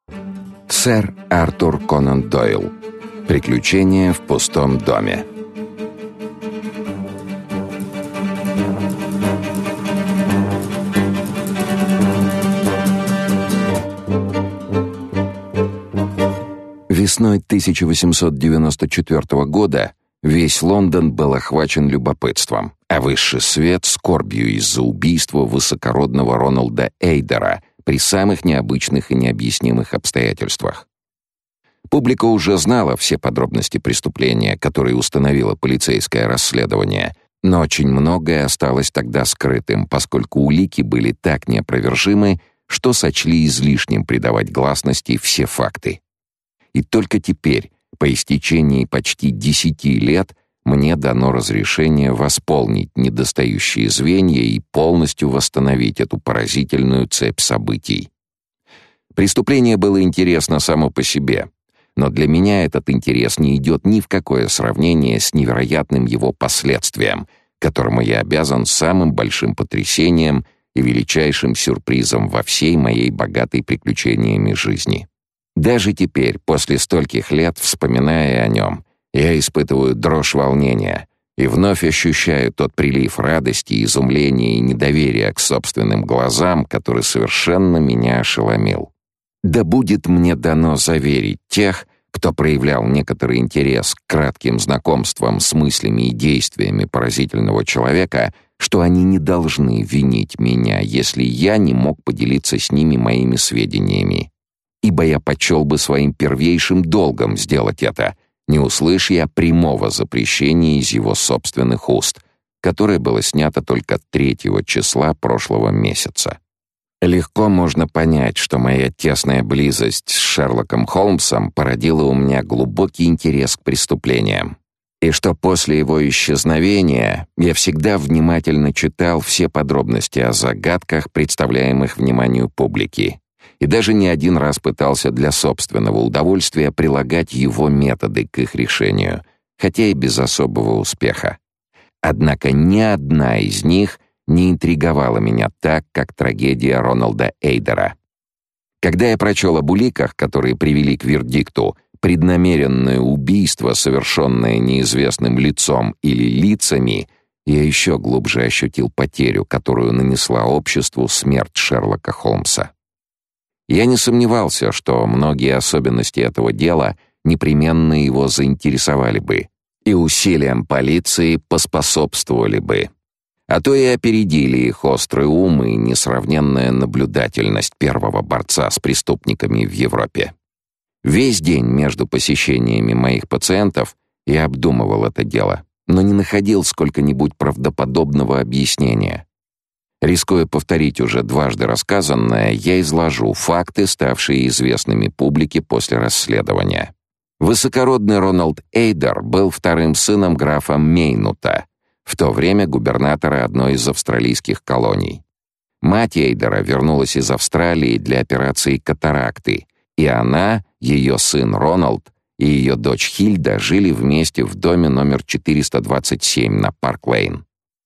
Сэр Артур Конан Дойл. Приключения в пустом доме. Весной 1894 года весь Лондон был охвачен любопытством, а высший свет — скорбью из-за убийства высокородного Роналда Эйдера при самых необычных и необъяснимых обстоятельствах. Публика уже знала все подробности преступления, которые установило полицейское расследование, но очень многое осталось тогда скрытым, поскольку улики были так неопровержимы, что сочли излишним придавать гласности все факты. И только теперь, по истечении почти 10 лет, мне дано разрешение восполнить недостающие звенья и полностью восстановить эту поразительную цепь событий. Преступление было интересно само по себе, но для меня этот интерес не идет ни в какое сравнение с невероятным его последствием, которому я обязан самым большим потрясением и величайшим сюрпризом во всей моей богатой приключениями жизни. Даже теперь, после стольких лет, вспоминая о нем, я испытываю дрожь волнения и вновь ощущаю тот прилив радости, изумления и недоверия к собственным глазам, который совершенно меня ошеломил. Да будет мне дано заверить тех, кто проявлял некоторый интерес к кратким знакомствам с мыслями и действиями поразительного человека, что они не должны винить меня, если я не мог поделиться с ними моими сведениями. Ибо я почел бы своим первейшим долгом сделать это, не услышь я прямого запрещения из его собственных уст, которое было снято только 3 числа прошлого месяца. Легко можно понять, что моя тесная близость с Шерлоком Холмсом породила у меня глубокий интерес к преступлениям, и что после его исчезновения я всегда внимательно читал все подробности о загадках, представляемых вниманию публики, и даже не один раз пытался для собственного удовольствия прилагать его методы к их решению, хотя и без особого успеха. Однако ни одна из них не интриговала меня так, как трагедия Роналда Эйдера. Когда я прочел об уликах, которые привели к вердикту «преднамеренное убийство, совершенное неизвестным лицом или лицами», я еще глубже ощутил потерю, которую нанесла обществу смерть Шерлока Холмса. Я не сомневался, что многие особенности этого дела непременно его заинтересовали бы и усилиям полиции поспособствовали бы, а то и опередили их острый ум и несравненная наблюдательность первого борца с преступниками в Европе. Весь день между посещениями моих пациентов я обдумывал это дело, но не находил сколько-нибудь правдоподобного объяснения. Рискуя повторить уже дважды рассказанное, я изложу факты, ставшие известными публике после расследования. Высокородный Роналд Эйдер был вторым сыном графа Мейнута, в то время губернатора одной из австралийских колоний. Мать Эйдера вернулась из Австралии для операции катаракты, и она, ее сын Роналд и ее дочь Хильда жили вместе в доме номер 427 на Парк-Лейн.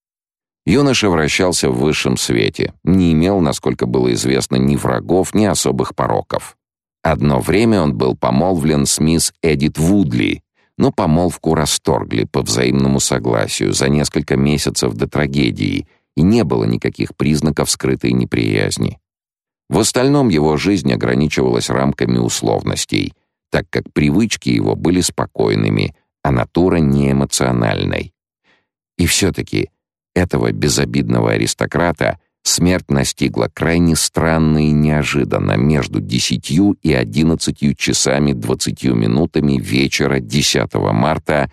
Юноша вращался в высшем свете, не имел, насколько было известно, ни врагов, ни особых пороков. Одно время он был помолвлен с мисс Эдит Вудли, но помолвку расторгли по взаимному согласию за несколько месяцев до трагедии, и не было никаких признаков скрытой неприязни. В остальном его жизнь ограничивалась рамками условностей, так как привычки его были спокойными, а натура неэмоциональной. И все-таки этого безобидного аристократа смерть настигла крайне странно и неожиданно между 10 и 11 часами 20 минутами вечера 10 марта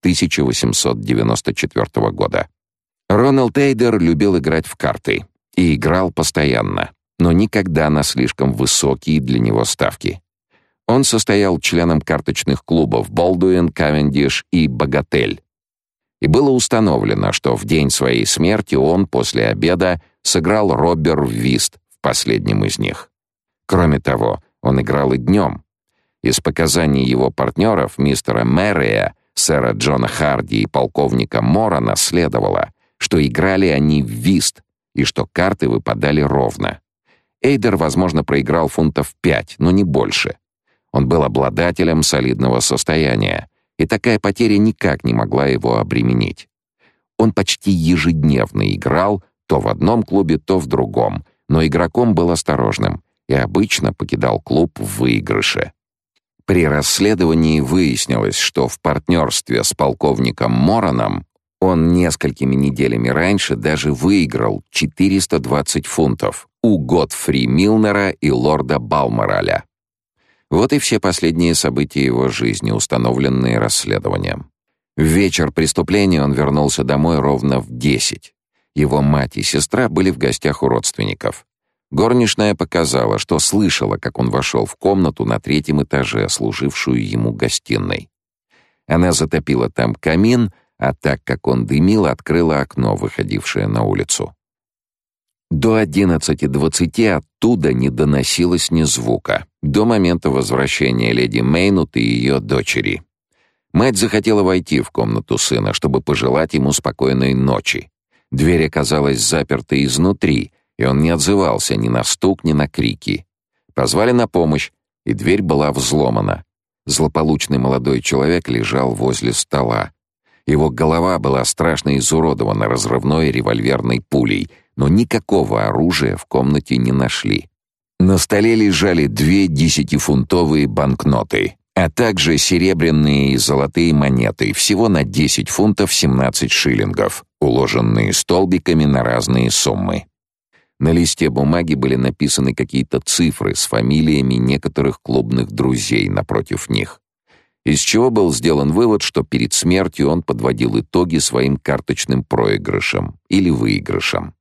1894 года. Роналд Эйдер любил играть в карты и играл постоянно, но никогда на слишком высокие для него ставки. Он состоял членом карточных клубов «Болдуин», «Кавендиш» и «Богатель». И было установлено, что в день своей смерти он после обеда сыграл роббер-вист в последнем из них. Кроме того, он играл и днем. Из показаний его партнеров, мистера Мэррея, сэра Джона Харди и полковника Морана, следовало, что играли они в вист и что карты выпадали ровно. Эйдер, возможно, проиграл фунтов 5, но не больше. Он был обладателем солидного состояния, и такая потеря никак не могла его обременить. Он почти ежедневно играл то в одном клубе, то в другом, но игроком был осторожным и обычно покидал клуб в выигрыше. При расследовании выяснилось, что в партнерстве с полковником Мораном он несколькими неделями раньше даже выиграл 420 фунтов у Готфри Милнера и лорда Балмораля. Вот и все последние события его жизни, установленные расследованием. В вечер преступления он вернулся домой ровно в 10. Его мать и сестра были в гостях у родственников. Горничная показала, что слышала, как он вошел в комнату на 3-м этаже, служившую ему гостиной. Она затопила там камин, а так как он дымил, открыла окно, выходившее на улицу. До 11:20 оттуда не доносилось ни звука, до момента возвращения леди Мейнут и ее дочери. Мать захотела войти в комнату сына, чтобы пожелать ему спокойной ночи. Дверь оказалась заперта изнутри, и он не отзывался ни на стук, ни на крики. Позвали на помощь, и дверь была взломана. Злополучный молодой человек лежал возле стола. Его голова была страшно изуродована разрывной револьверной пулей, но никакого оружия в комнате не нашли. На столе лежали 2 10-фунтовые банкноты, а также серебряные и золотые монеты, всего на 10 фунтов 17 шиллингов, уложенные столбиками на разные суммы. На листе бумаги были написаны какие-то цифры с фамилиями некоторых клубных друзей напротив них, из чего был сделан вывод, что перед смертью он подводил итоги своим карточным проигрышам или выигрышам.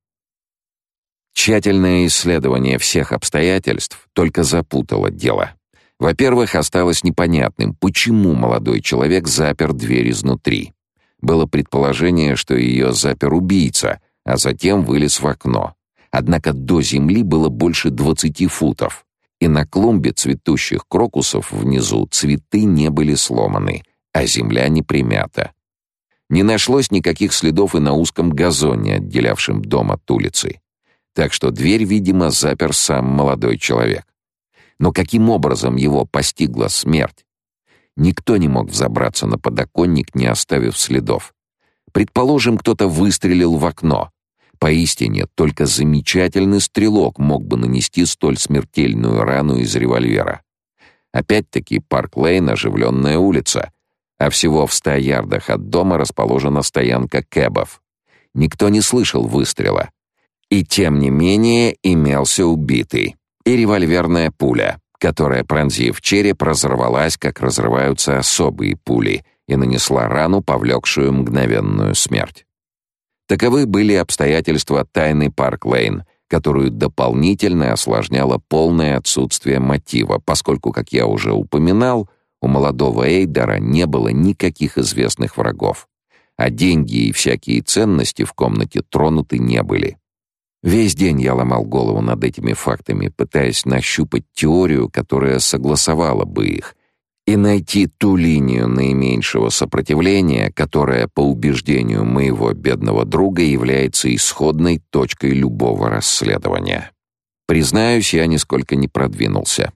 Тщательное исследование всех обстоятельств только запутало дело. Во-первых, осталось непонятным, почему молодой человек запер дверь изнутри. Было предположение, что ее запер убийца, а затем вылез в окно. Однако до земли было больше 20 футов, и на клумбе цветущих крокусов внизу цветы не были сломаны, а земля не примята. Не нашлось никаких следов и на узком газоне, отделявшем дом от улицы. Так что дверь, видимо, запер сам молодой человек. Но каким образом его постигла смерть? Никто не мог взобраться на подоконник, не оставив следов. Предположим, кто-то выстрелил в окно. Поистине, только замечательный стрелок мог бы нанести столь смертельную рану из револьвера. Опять-таки, Парк-Лейн — оживленная улица, а всего в 100 ярдах от дома расположена стоянка кэбов. Никто не слышал выстрела. И тем не менее имелся убитый. И револьверная пуля, которая, пронзив череп, разорвалась, как разрываются особые пули, и нанесла рану, повлекшую мгновенную смерть. Таковы были обстоятельства тайны Парк-Лейн, которую дополнительно осложняло полное отсутствие мотива, поскольку, как я уже упоминал, у молодого Эйдера не было никаких известных врагов, а деньги и всякие ценности в комнате тронуты не были. Весь день я ломал голову над этими фактами, пытаясь нащупать теорию, которая согласовала бы их, и найти ту линию наименьшего сопротивления, которая, по убеждению моего бедного друга, является исходной точкой любого расследования. Признаюсь, я нисколько не продвинулся.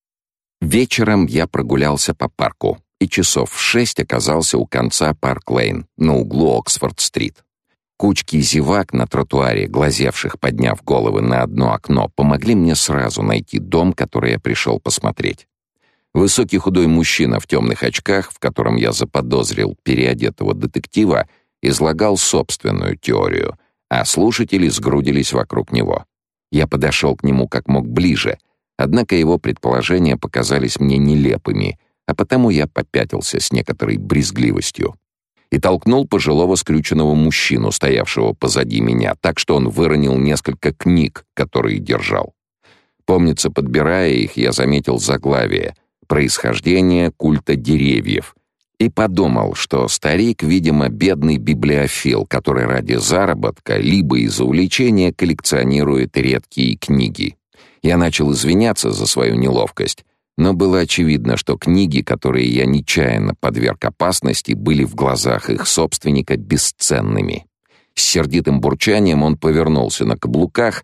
Вечером я прогулялся по парку и часов в 6 оказался у конца Парк-Лейн, на углу Оксфорд-стрит. Кучки зевак на тротуаре, глазевших, подняв головы на одно окно, помогли мне сразу найти дом, который я пришел посмотреть. Высокий худой мужчина в темных очках, в котором я заподозрил переодетого детектива, излагал собственную теорию, а слушатели сгрудились вокруг него. Я подошел к нему как мог ближе, однако его предположения показались мне нелепыми, а потому я попятился с некоторой брезгливостью и толкнул пожилого скрюченного мужчину, стоявшего позади меня, так что он выронил несколько книг, которые держал. Помнится, подбирая их, я заметил заглавие «Происхождение культа деревьев» и подумал, что старик, видимо, бедный библиофил, который ради заработка либо из-за увлечения коллекционирует редкие книги. Я начал извиняться за свою неловкость, но было очевидно, что книги, которые я нечаянно подверг опасности, были в глазах их собственника бесценными. С сердитым бурчанием он повернулся на каблуках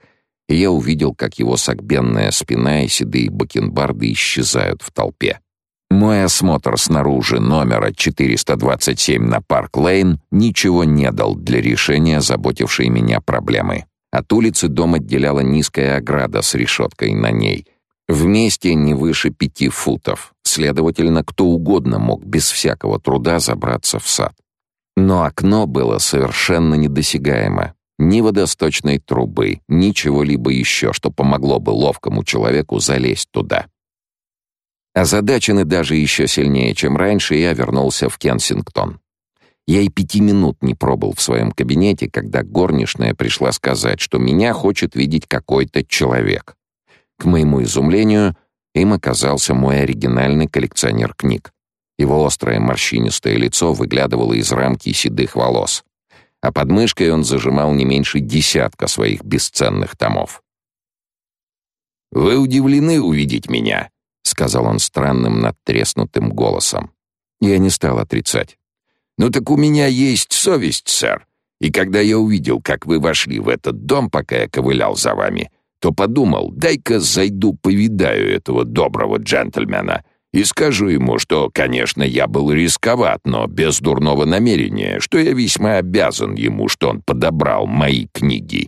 и я увидел, как его согбенная спина и седые бакенбарды исчезают в толпе. Мой осмотр снаружи номера 427 на Парк-Лейн ничего не дал для решения заботившей меня проблемы. От улицы дом отделяла низкая ограда с решеткой на ней. Вместе не выше 5 футов. Следовательно, кто угодно мог без всякого труда забраться в сад. Но окно было совершенно недосягаемо. Ни водосточной трубы, ни чего-либо еще, что помогло бы ловкому человеку залезть туда. Озадаченный даже еще сильнее, чем раньше, я вернулся в Кенсингтон. Я и 5 минут не пробыл в своем кабинете, когда горничная пришла сказать, что меня хочет видеть какой-то человек. К моему изумлению, им оказался мой оригинальный коллекционер книг. Его острое морщинистое лицо выглядывало из рамки седых волос, а под мышкой он зажимал не меньше десятка своих бесценных томов. «Вы удивлены увидеть меня?» — сказал он странным надтреснутым голосом. Я не стал отрицать. «Ну так у меня есть совесть, сэр, и когда я увидел, как вы вошли в этот дом, пока я ковылял за вами, то подумал, дай-ка зайду повидаю этого доброго джентльмена и скажу ему, что, конечно, я был рисковат, но без дурного намерения, что я весьма обязан ему, что он подобрал мои книги».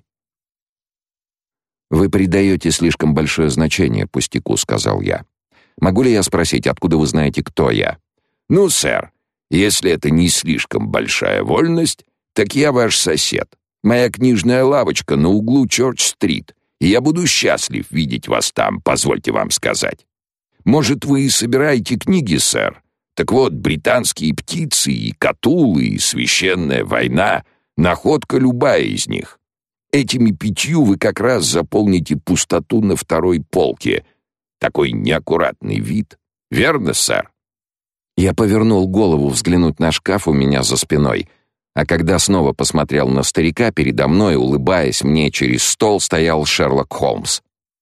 «Вы придаете слишком большое значение пустяку», — сказал я. «Могу ли я спросить, откуда вы знаете, кто я?» «Ну, сэр, если это не слишком большая вольность, так я ваш сосед. Моя книжная лавочка на углу Чёрч-стрит, и я буду счастлив видеть вас там, позвольте вам сказать. Может, вы и собираете книги, сэр? Так вот, британские птицы и Катулы, и священная война, находка любая из них. Этими 5 вы как раз заполните пустоту на 2-й полке. Такой неаккуратный вид. Верно, сэр?» Я повернул голову взглянуть на шкаф у меня за спиной, а когда снова посмотрел на старика, передо мной, улыбаясь мне через стол, стоял Шерлок Холмс.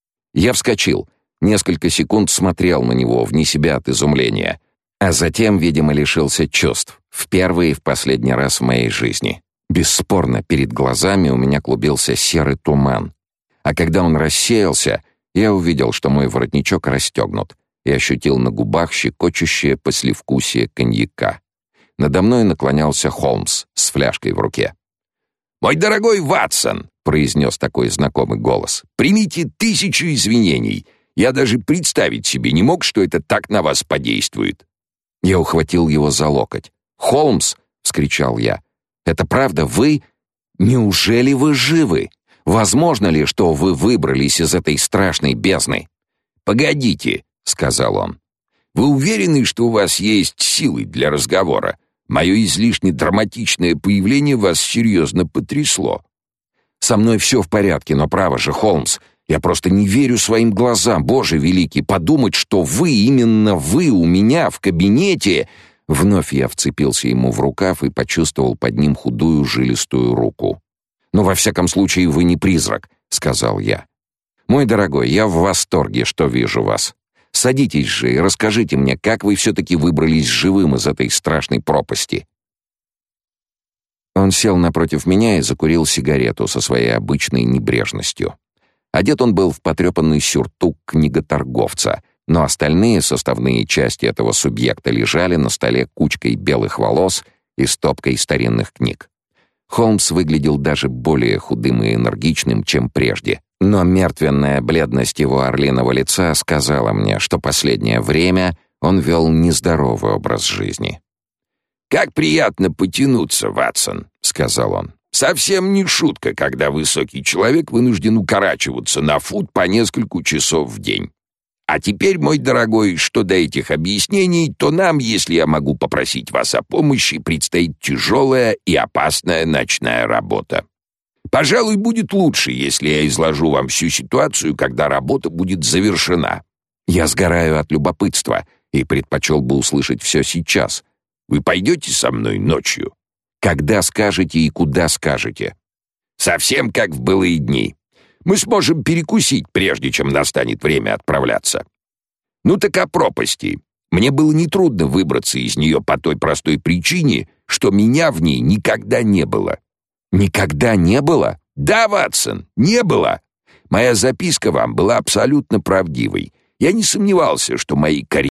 Я вскочил, несколько секунд смотрел на него, вне себя от изумления, а затем, видимо, лишился чувств, в первый и в последний раз в моей жизни. Бесспорно, перед глазами у меня клубился серый туман, а когда он рассеялся, я увидел, что мой воротничок расстегнут, и ощутил на губах щекочущее послевкусие коньяка. Надо мной наклонялся Холмс с фляжкой в руке. «Мой дорогой Ватсон», — произнес такой знакомый голос, — «примите 1000 извинений. Я даже представить себе не мог, что это так на вас подействует». Я ухватил его за локоть. «Холмс!» — вскричал я. «Это правда вы? Неужели вы живы? Возможно ли, что вы выбрались из этой страшной бездны?» «Погодите», — сказал он. «Вы уверены, что у вас есть силы для разговора? Мое излишне драматичное появление вас серьезно потрясло». «Со мной все в порядке, но право же, Холмс, я просто не верю своим глазам, Боже великий, подумать, что вы, именно вы у меня в кабинете...» Вновь я вцепился ему в рукав и почувствовал под ним худую жилистую руку. «Но во всяком случае вы не призрак», — сказал я. «Мой дорогой, я в восторге, что вижу вас. Садитесь же и расскажите мне, как вы все-таки выбрались живым из этой страшной пропасти». Он сел напротив меня и закурил сигарету со своей обычной небрежностью. Одет он был в потрепанный сюртук книготорговца, но остальные составные части этого субъекта лежали на столе кучкой белых волос и стопкой старинных книг. Холмс выглядел даже более худым и энергичным, чем прежде, но мертвенная бледность его орлиного лица сказала мне, что последнее время он вел нездоровый образ жизни. «Как приятно потянуться, Ватсон», — сказал он. «Совсем не шутка, когда высокий человек вынужден укорачиваться на фут по несколько часов в день. А теперь, мой дорогой, что до этих объяснений, то нам, если я могу попросить вас о помощи, предстоит тяжелая и опасная ночная работа. Пожалуй, будет лучше, если я изложу вам всю ситуацию, когда работа будет завершена. Я сгораю от любопытства и предпочел бы услышать все сейчас. Вы пойдете со мной ночью? Когда скажете и куда скажете? Совсем как в былые дни. Мы сможем перекусить, прежде чем настанет время отправляться. Ну так о пропасти. Мне было нетрудно выбраться из нее по той простой причине, что меня в ней никогда не было». «Никогда не было?» «Да, Ватсон, не было. Моя записка вам была абсолютно правдивой. Я не сомневался, что мои